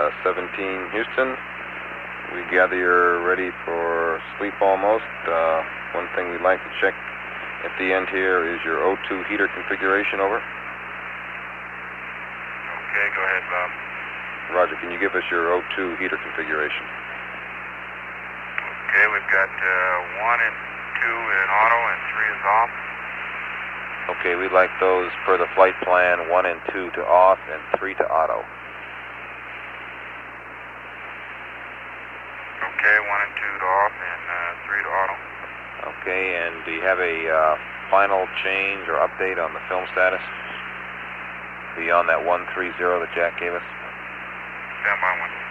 17 Houston. We gather you're ready for sleep almost. One thing we'd like to check at the end here is your O2 heater configuration, over. Okay, go ahead, Bob. Roger, can you give us your O2 heater configuration? Okay, we've got 1 and 2 in auto and 3 is off. Okay, we'd like those per the flight plan, 1 and 2 to off and 3 to auto. Okay, 1 and 2 to off and 3 to auto. Okay, and do you have a final change or update on the film status beyond that 130 that Jack gave us? Stand by 1.